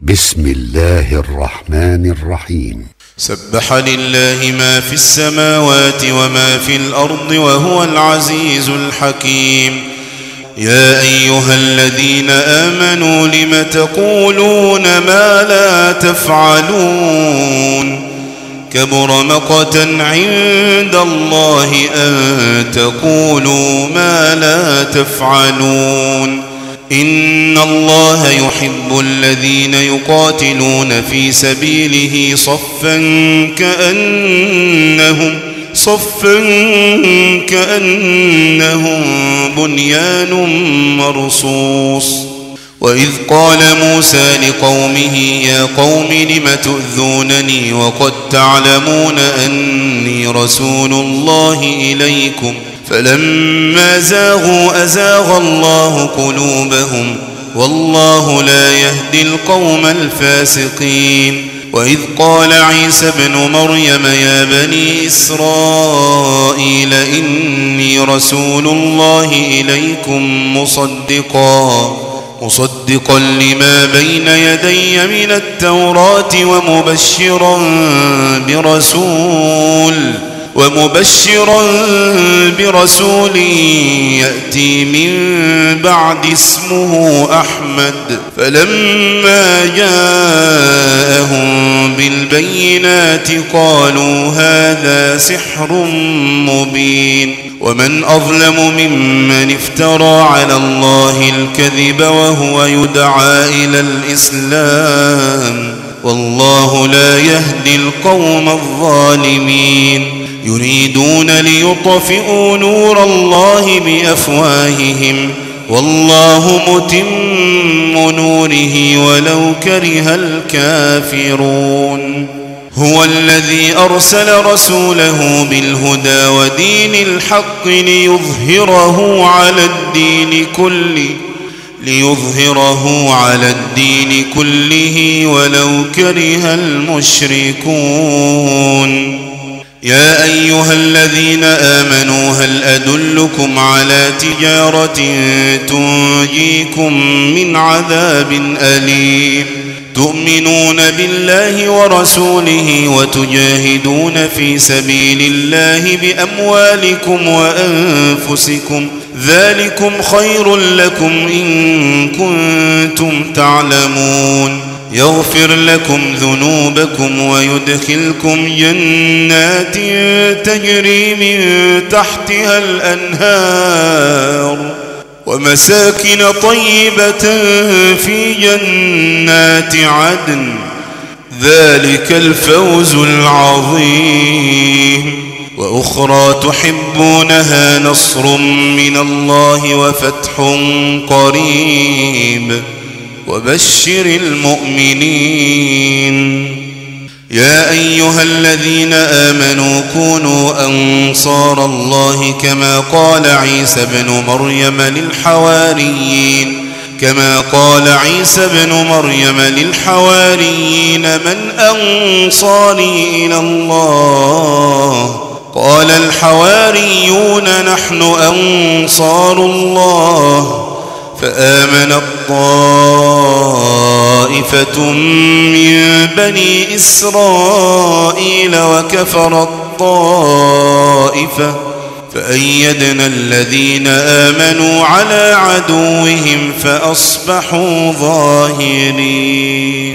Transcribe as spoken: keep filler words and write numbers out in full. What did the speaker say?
بسم الله الرحمن الرحيم. سبح لله ما في السماوات وما في الأرض وهو العزيز الحكيم. يا أيها الذين آمنوا لم تقولون ما لا تفعلون كبر مقتا عند الله أن تقولوا ما لا تفعلون. إن الله يحب الذين يقاتلون في سبيله صفا كأنهم صفا كأنهم بنيان مرصوص. وإذ قال موسى لقومه يا قوم لم تؤذونني وقد تعلمون أني رسول الله إليكم فلما زاغوا أزاغ الله قلوبهم والله لا يهدي القوم الفاسقين. وإذ قال عيسى ابن مريم يا بني إسرائيل إني رسول الله إليكم مصدقا مصدقا لما بين يدي من التوراة ومبشرا برسول ومبشرا برسول يأتي من بعد اسمه أحمد. فلما جاءهم بالبينات قالوا هذا سحر مبين. ومن أظلم ممن افترى على الله الكذب وهو يدعى إلى الإسلام والله لا يهدي القوم الظالمين. يريدون ليطفئوا نور الله بأفواههم والله متم نوره ولو كره الكافرون. هو الذي أرسل رسوله بالهدى ودين الحق ليظهره على الدين كله ليظهره على الدين كله ولو كره المشركون. يا أيها الذين آمنوا هل أدلكم على تجارة تنجيكم من عذاب أليم تؤمنون بالله ورسوله وتجاهدون في سبيل الله بأموالكم وأنفسكم ذلكم خير لكم إن كنتم تعلمون. يغفر لكم ذنوبكم ويدخلكم جنات تجري من تحتها الأنهار ومساكن طيبة في جنات عدن ذلك الفوز العظيم. وأخرى تحبونها نصر من الله وفتح قريب وبشر المؤمنين. يا أيها الذين آمنوا كونوا أنصار الله كما قال عيسى ابن مريم للحواريين كما قال عيسى ابن مريم للحواريين من أنصاري إلى الله قال الحواريون نحن أنصار الله. فآمنت طائفة من بني إسرائيل وكفرت طائفة فأيدنا الذين آمنوا على عدوهم فأصبحوا ظاهرين.